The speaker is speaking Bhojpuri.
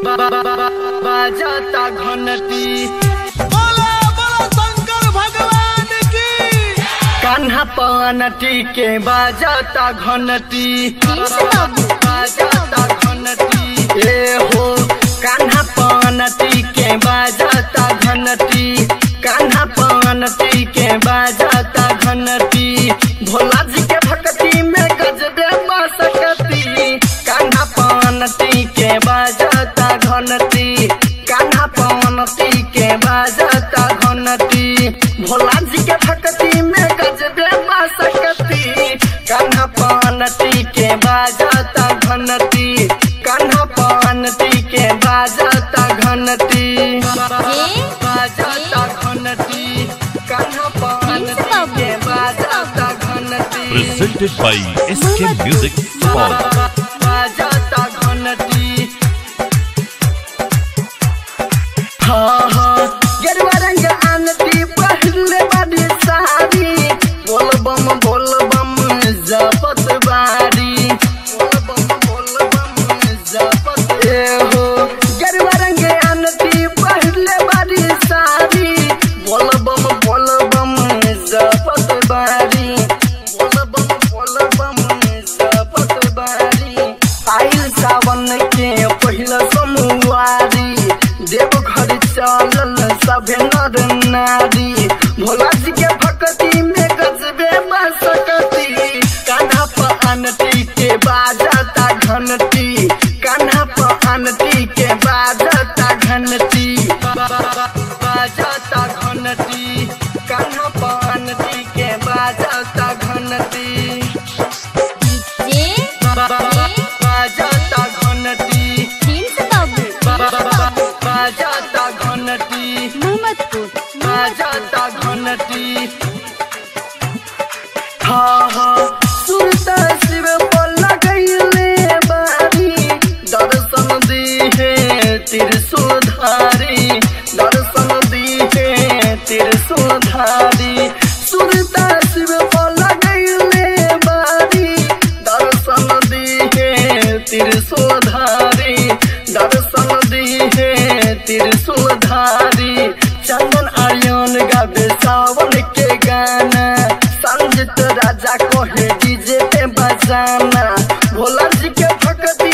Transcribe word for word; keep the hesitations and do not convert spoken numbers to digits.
बाजाता घंटी बोला बोला शंकर भगवान की। कान्हा पनटी के बाजाता घंटी बाजाता घंटी ए हो कान्हा पनटी के बाजाता घंटी कान्हा पनटी के बाजाता घंटी भोला जी के भक्ति में गजबे मस्कती कान्हा पनटी के बाजाता घंटी कान्हा पनटी के बाजाता घंटी भोला जी के भक्ति में गजबे मस्कती कान्हा पनटी के बाजाता घंटी कान्हा पनटी के बाजाता घंटी बाजाता घंटी कान्हा पनटी के बाजाता घंटी presented by S K Music Hall. बाजाता घंटी हाँ हाँ गेरुआ रंग आनती पहले बड़ी सारी बोल बम बोल बम जपत बारी बोल बम बोल बम जपत ए हो गेरुआ रंग आनती पहले बड़ी सारी बोल बम बोल बम जपत बारी बोल बम बोल बम जपत बारी आइल सावन के पहिला सोमवारी देवघर चलल सभे नर नारी भोला जी के भक्ति में गजबे मस्कती कान्हा पनटी के बाजाता घंटी कान्हा पनटी के बाजाता घंटी बाजाता घंटी कान्हा पनटी के बाजाता घंटी बाजाता घंटी बाजाता घंटी बाजाता घंटी हाँ हाँ सुरता शिव पर लगैले बारी दर्शन दी है त्रिशूलधारी दर्शन दी है त्रिशूलधारी सुरता शिव पर लगैले बारी दर्शन दी है त्रिशूलधारी दर्शन दी है त्रिशूलधारी चंदन आर्यन गावे सावन के गाना संगीत राजा को है डीजे पे बजाना भोला जी के भक्ति